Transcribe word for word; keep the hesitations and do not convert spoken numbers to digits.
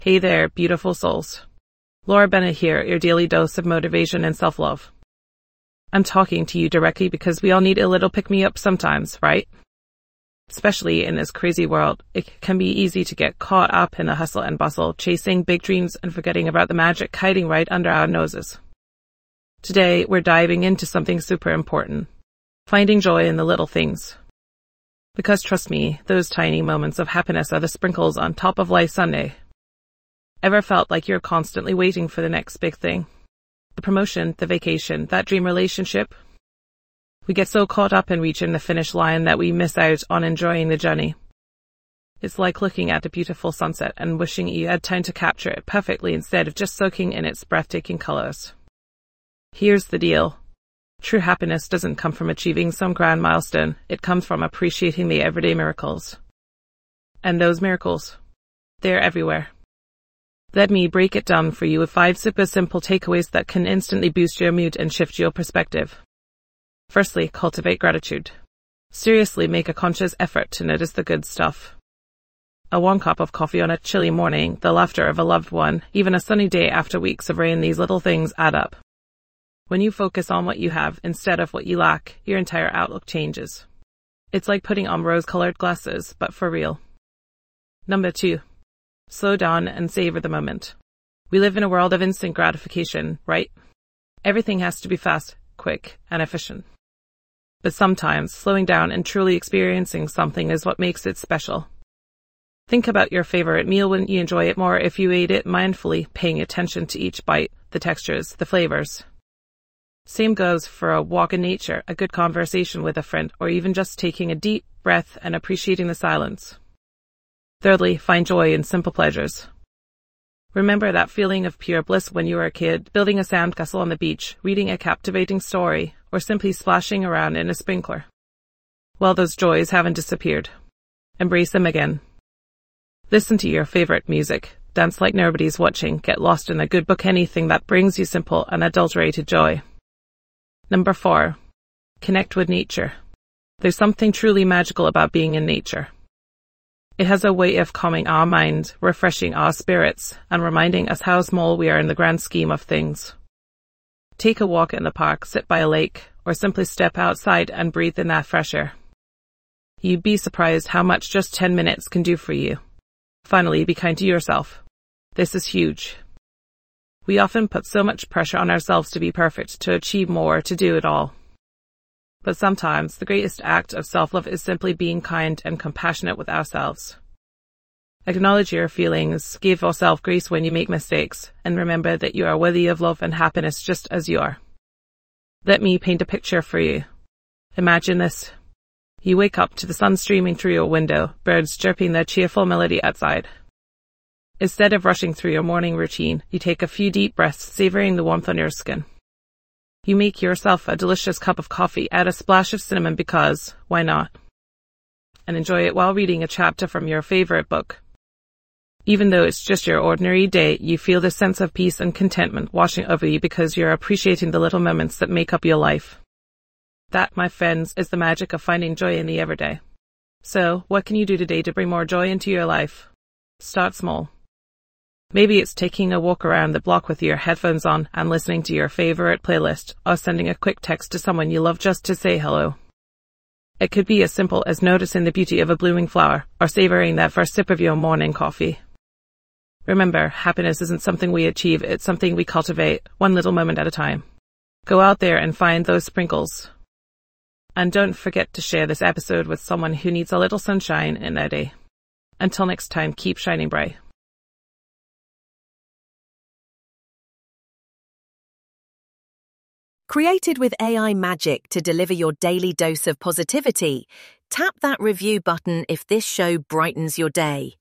Hey there, beautiful souls. Laura Bennett here, your daily dose of motivation and self-love. I'm talking to you directly because we all need a little pick-me-up sometimes, right? Especially in this crazy world, it can be easy to get caught up in the hustle and bustle, chasing big dreams and forgetting about the magic hiding right under our noses. Today, we're diving into something super important. Finding joy in the little things. Because trust me, those tiny moments of happiness are the sprinkles on top of life's sundae. Ever felt like you're constantly waiting for the next big thing? The promotion, the vacation, that dream relationship? We get so caught up in reaching the finish line that we miss out on enjoying the journey. It's like looking at a beautiful sunset and wishing you had time to capture it perfectly instead of just soaking in its breathtaking colors. Here's the deal. True happiness doesn't come from achieving some grand milestone. It comes from appreciating the everyday miracles. And those miracles, they're everywhere. Let me break it down for you with five super simple takeaways that can instantly boost your mood and shift your perspective. Firstly, cultivate gratitude. Seriously, make a conscious effort to notice the good stuff. A warm cup of coffee on a chilly morning, the laughter of a loved one, even a sunny day after weeks of rain, these little things add up. When you focus on what you have instead of what you lack, your entire outlook changes. It's like putting on rose-colored glasses, but for real. Number two. Slow down and savor the moment. We live in a world of instant gratification, right? Everything has to be fast, quick, and efficient. But sometimes, slowing down and truly experiencing something is what makes it special. Think about your favorite meal. Wouldn't you enjoy it more if you ate it mindfully, paying attention to each bite, the textures, the flavors? Same goes for a walk in nature, a good conversation with a friend, or even just taking a deep breath and appreciating the silence. Thirdly, find joy in simple pleasures. Remember that feeling of pure bliss when you were a kid, building a sandcastle on the beach, reading a captivating story, or simply splashing around in a sprinkler. Well, those joys haven't disappeared. Embrace them again. Listen to your favorite music, dance like nobody's watching, get lost in a good book, anything that brings you simple, unadulterated joy. Number four, connect with nature. There's something truly magical about being in nature. It has a way of calming our mind, refreshing our spirits, and reminding us how small we are in the grand scheme of things. Take a walk in the park, sit by a lake, or simply step outside and breathe in that fresh air. You'd be surprised how much just ten minutes can do for you. Finally, be kind to yourself. This is huge. We often put so much pressure on ourselves to be perfect, to achieve more, to do it all. But sometimes the greatest act of self-love is simply being kind and compassionate with ourselves. Acknowledge your feelings, give yourself grace when you make mistakes, and remember that you are worthy of love and happiness just as you are. Let me paint a picture for you. Imagine this. You wake up to the sun streaming through your window, birds chirping their cheerful melody outside. Instead of rushing through your morning routine, you take a few deep breaths, savoring the warmth on your skin. You make yourself a delicious cup of coffee, add a splash of cinnamon because, why not? And enjoy it while reading a chapter from your favorite book. Even though it's just your ordinary day, you feel this sense of peace and contentment washing over you because you're appreciating the little moments that make up your life. That, my friends, is the magic of finding joy in the everyday. So, what can you do today to bring more joy into your life? Start small. Maybe it's taking a walk around the block with your headphones on and listening to your favorite playlist, or sending a quick text to someone you love just to say hello. It could be as simple as noticing the beauty of a blooming flower, or savoring that first sip of your morning coffee. Remember, happiness isn't something we achieve, it's something we cultivate, one little moment at a time. Go out there and find those sprinkles. And don't forget to share this episode with someone who needs a little sunshine in their day. Until next time, keep shining bright. Created with A I magic to deliver your daily dose of positivity, tap that review button if this show brightens your day.